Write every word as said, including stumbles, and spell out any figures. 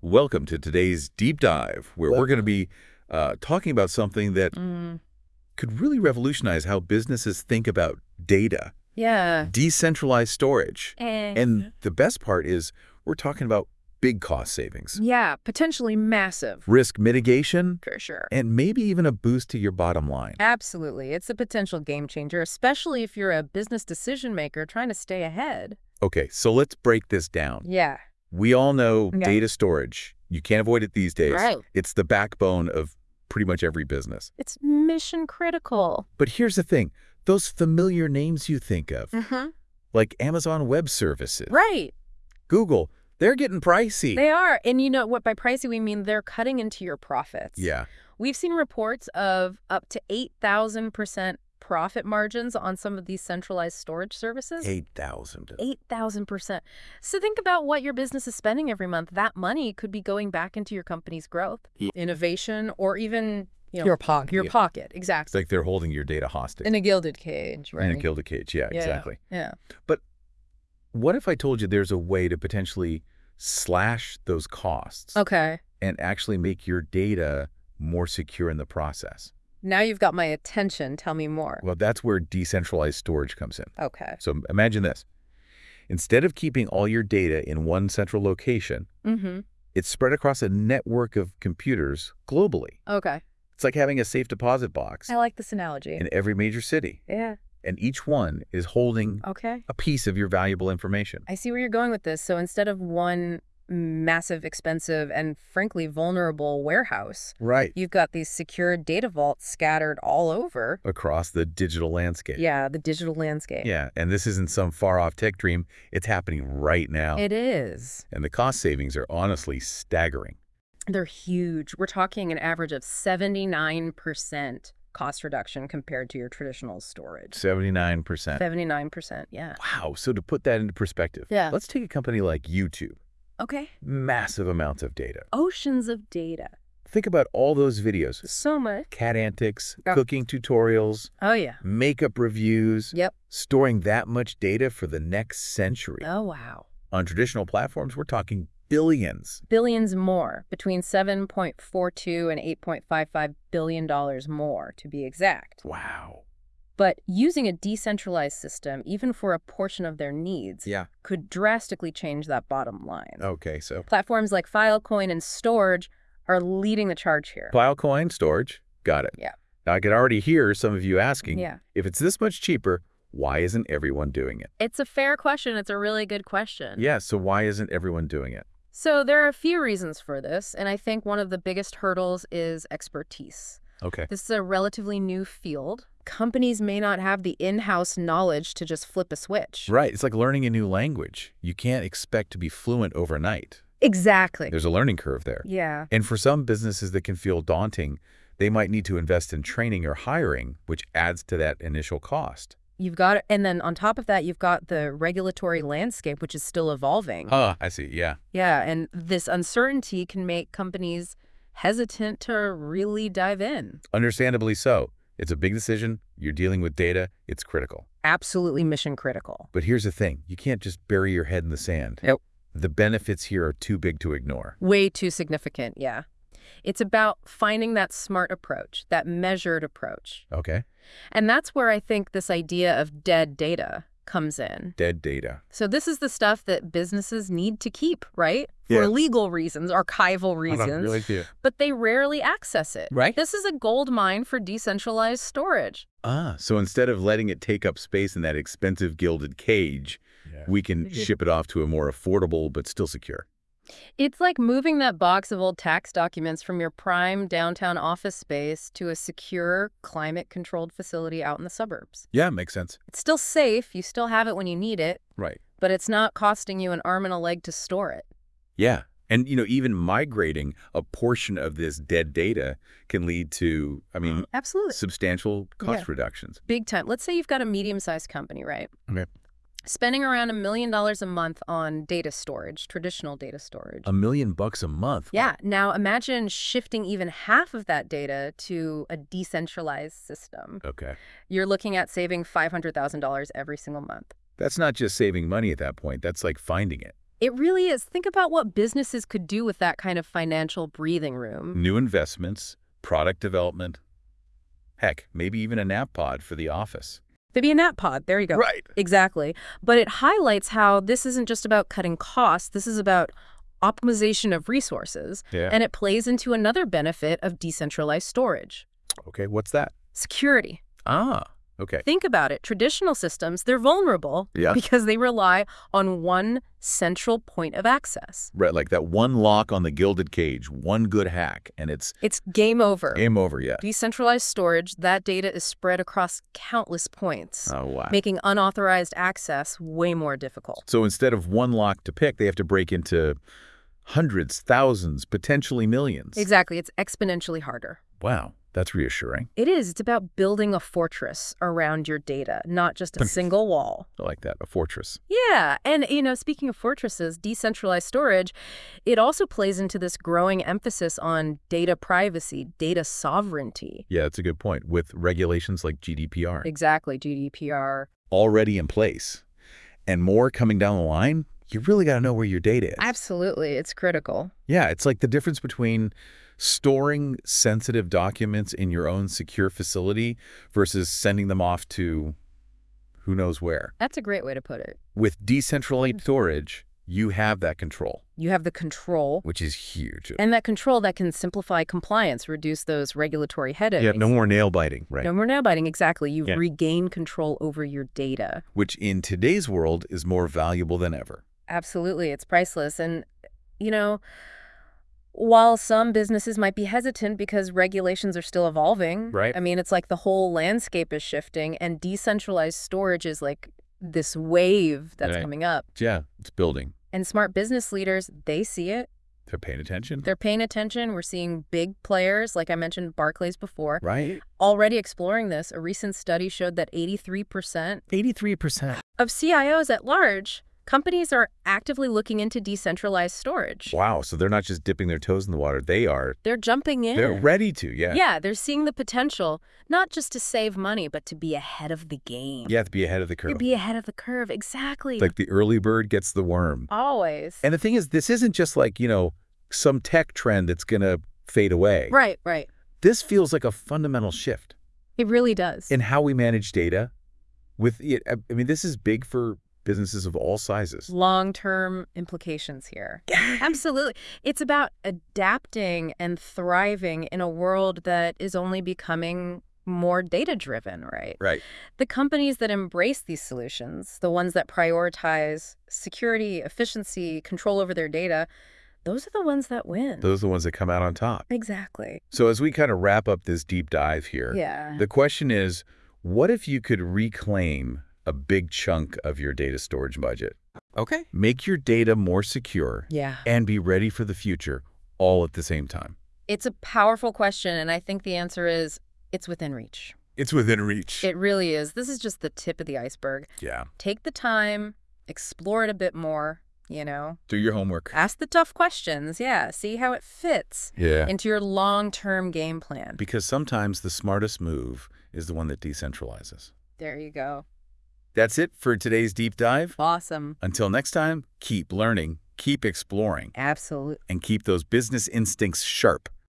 Welcome to today's deep dive, where we're going to be uh, talking about something that Mm. could really revolutionize how businesses think about data, Yeah. decentralized storage. Eh. And the best part is we're talking about big cost savings, Yeah, potentially massive. risk mitigation, For sure. and maybe even a boost to your bottom line. Absolutely. It's a potential game changer, especially if you're a business decision maker trying to stay ahead. Okay, so let's break this down. Yeah. We all know Yeah. data storage. You can't avoid it these days. Right. It's the backbone of pretty much every business. It's mission critical. But here's the thing. Those familiar names you think of, Mm-hmm. like Amazon Web Services, Right. Google, they're getting pricey. They are. And you know what? By pricey, we mean they're cutting into your profits. Yeah. We've seen reports of up to eight thousand percent profit margins on some of these centralized storage services. eight thousand. eight thousand percent. So think about what your business is spending every month. That money could be going back into your company's growth, Yeah. innovation, or even you know, Your pocket. Your Yeah. pocket, It's exactly. like they're holding your data hostage. In a gilded cage, right? In a gilded cage. Yeah, Yeah. exactly. Yeah. What if I told you there's a way to potentially slash those costs Okay. and actually make your data more secure in the process? Now you've got my attention. Tell me more. Well, that's where decentralized storage comes in. Okay. So imagine this. Instead of keeping all your data in one central location, Mm-hmm. it's spread across a network of computers globally. Okay. It's like having a safe deposit box I like this analogy. in every major city, Yeah. and each one is holding Okay. a piece of your valuable information. I see where you're going with this. So instead of one massive, expensive, and frankly vulnerable warehouse, Right. you've got these secure data vaults scattered all over. Across the digital landscape. Yeah, the digital landscape. Yeah, and this isn't some far-off tech dream. It's happening right now. It is. And the cost savings are honestly staggering. They're huge. We're talking an average of seventy-nine percent cost reduction compared to your traditional storage. seventy-nine percent. seventy-nine percent, yeah. Wow. So to put that into perspective, Yeah. let's take a company like YouTube. Okay. Massive amounts of data. Oceans of data. Think about all those videos. So much. Cat antics, Yeah. cooking tutorials, Oh, yeah. makeup reviews, Yep. storing that much data for the next century. Oh, wow. On traditional platforms, we're talking billions. Billions more, between seven point four two and eight point five five billion dollars more, to be exact. Wow. But using a decentralized system, even for a portion of their needs, Yeah. could drastically change that bottom line. Okay, so Platforms like Filecoin and Storage are leading the charge here. Filecoin storage, got it. Yeah. Now, I could already hear some of you asking, Yeah. if it's this much cheaper, why isn't everyone doing it? It's a fair question. It's a really good question. Yeah, so why isn't everyone doing it? So there are a few reasons for this, and I think one of the biggest hurdles is expertise. Okay. This is a relatively new field. Companies may not have the in-house knowledge to just flip a switch. Right, it's like learning a new language. You can't expect to be fluent overnight. Exactly. There's a learning curve there. Yeah. And for some businesses that can feel daunting, they might need to invest in training or hiring, which adds to that initial cost. You've got, and then on top of that, you've got the regulatory landscape, which is still evolving. Ah, I see, yeah. Yeah, and this uncertainty can make companies hesitant to really dive in. Understandably so. It's a big decision. You're dealing with data. It's critical. Absolutely mission critical. But here's the thing. You can't just bury your head in the sand. Nope. The benefits here are too big to ignore. Way too significant, yeah. It's about finding that smart approach, that measured approach. Okay? And that's where I think this idea of dead data comes in. Dead data. So this is the stuff that businesses need to keep, right? Yeah. For legal reasons, archival reasons, do. but they rarely access it. Right. This is a gold mine for decentralized storage. Ah, so instead of letting it take up space in that expensive gilded cage, we can ship it off to a more affordable but still secure. It's like moving that box of old tax documents from your prime downtown office space to a secure, climate-controlled facility out in the suburbs. Yeah, makes sense. It's still safe, you still have it when you need it, Right. but it's not costing you an arm and a leg to store it. Yeah. And, you know, even migrating a portion of this dead data can lead to, I mean, Absolutely. substantial cost Yeah. reductions. Big time. Let's say you've got a medium-sized company, right? Okay. Spending around a million dollars a month on data storage, traditional data storage. A million bucks a month. Yeah. Now imagine shifting even half of that data to a decentralized system. Okay. You're looking at saving five hundred thousand dollars every single month. That's not just saving money at that point. That's like finding it. It really is. Think about what businesses could do with that kind of financial breathing room. New investments, product development, heck, maybe even a nap pod for the office. Maybe a nap pod. There you go. Right. Exactly. But it highlights how this isn't just about cutting costs. This is about optimization of resources. Yeah. And it plays into another benefit of decentralized storage. Okay, what's that? Security. Ah, okay. Think about it. Traditional systems, they're vulnerable Yeah. because they rely on one central point of access. Right, like that one lock on the gilded cage, one good hack, and it's It's game over. game over, yeah. Decentralized storage, that data is spread across countless points, Oh, wow. making unauthorized access way more difficult. So instead of one lock to pick, they have to break into hundreds, thousands, potentially millions. Exactly. It's exponentially harder. Wow, that's reassuring. It is. It's about building a fortress around your data, not just a single wall. I like that, a fortress. Yeah. And, you know, speaking of fortresses, decentralized storage, it also plays into this growing emphasis on data privacy, data sovereignty. Yeah, that's a good point, with regulations like G D P R. Exactly, G D P R. Already in place. And more coming down the line, you really got to know where your data is. Absolutely. It's critical. Yeah, it's like the difference between storing sensitive documents in your own secure facility versus sending them off to who knows where. That's a great way to put it. With decentralized storage, you have that control, You have the control, which is huge. and that control that can simplify compliance, reduce those regulatory headaches. Yeah, no more nail biting, right? No more nail biting, exactly. You Yeah. regain control over your data. Which in today's world is more valuable than ever. Absolutely. It's priceless. And, you know, while some businesses might be hesitant because regulations are still evolving, Right. I mean, it's like the whole landscape is shifting, and decentralized storage is like this wave that's Right. coming up. Yeah, it's building. And smart business leaders, they see it. They're paying attention. They're paying attention. We're seeing big players, like I mentioned, Barclays before, Right? already exploring this. A recent study showed that eighty-three percent eighty-three percent. of C I Os at large, companies are actively looking into decentralized storage. Wow, so they're not just dipping their toes in the water. They are. They're jumping in. They're ready to, yeah. Yeah, they're seeing the potential, not just to save money, but to be ahead of the game. You have to be ahead of the curve. To be ahead of the curve, exactly. Like the early bird gets the worm. Always. And the thing is, this isn't just like, you know, some tech trend that's going to fade away. Right, right. This feels like a fundamental shift It really does. in how we manage data. With it, I mean, this is big for businesses of all sizes. Long-term implications here. Absolutely. It's about adapting and thriving in a world that is only becoming more data-driven, right? Right. The companies that embrace these solutions, the ones that prioritize security, efficiency, control over their data, those are the ones that win. Those are the ones that come out on top. Exactly. So as we kind of wrap up this deep dive here, Yeah. the question is, what if you could reclaim a big chunk of your data storage budget? Okay. Make your data more secure Yeah. and be ready for the future all at the same time. It's a powerful question, and I think the answer is it's within reach. It's within reach. It really is. This is just the tip of the iceberg. Yeah. Take the time, explore it a bit more, you know. Do your homework. Ask the tough questions, yeah. See how it fits Yeah. into your long-term game plan. Because sometimes the smartest move is the one that decentralizes. There you go. That's it for today's deep dive. Awesome. Until next time, keep learning, keep exploring, Absolutely. and keep those business instincts sharp.